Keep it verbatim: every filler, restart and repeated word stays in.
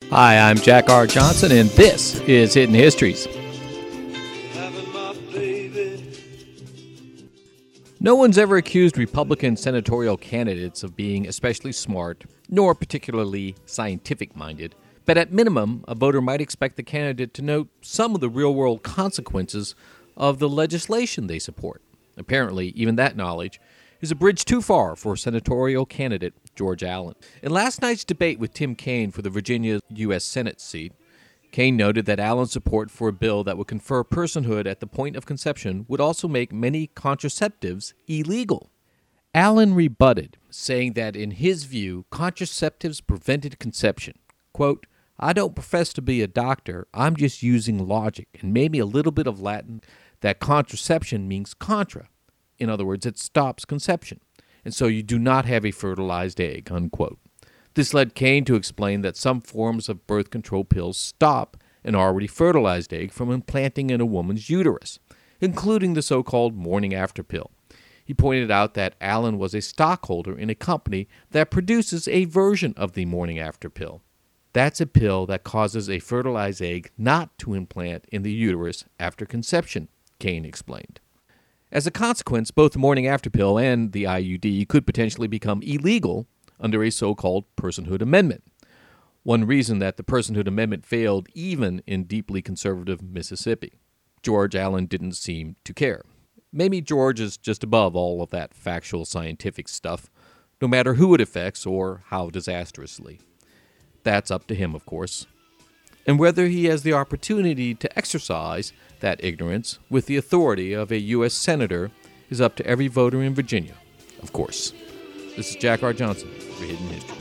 Hi, I'm Jack R. Johnson, and this is Hidden Histories. No one's ever accused Republican senatorial candidates of being especially smart, nor particularly scientific-minded, but at minimum, a voter might expect the candidate to note some of the real-world consequences of the legislation they support. Apparently, even that knowledge is a bridge too far for senatorial candidate George Allen. In last night's debate with Tim Kaine for the Virginia U S Senate seat, Kaine noted that Allen's support for a bill that would confer personhood at the point of conception would also make many contraceptives illegal. Allen rebutted, saying that in his view, contraceptives prevented conception. Quote, "I don't profess to be a doctor, I'm just using logic and maybe a little bit of Latin that contraception means contra. In other words, it stops conception, and so you do not have a fertilized egg," unquote. This led Kaine to explain that some forms of birth control pills stop an already fertilized egg from implanting in a woman's uterus, including the so-called morning after pill. He pointed out that Allen was a stockholder in a company that produces a version of the morning after pill. That's a pill that causes a fertilized egg not to implant in the uterus after conception, Kaine explained. As a consequence, both the morning after pill and the I U D could potentially become illegal under a so-called personhood amendment. One reason that the personhood amendment failed even in deeply conservative Mississippi. George Allen didn't seem to care. Maybe George is just above all of that factual scientific stuff, no matter who it affects or how disastrously. That's up to him, of course. And whether he has the opportunity to exercise that ignorance with the authority of a U S senator is up to every voter in Virginia, of course. This is Jack R. Johnson for Hidden History.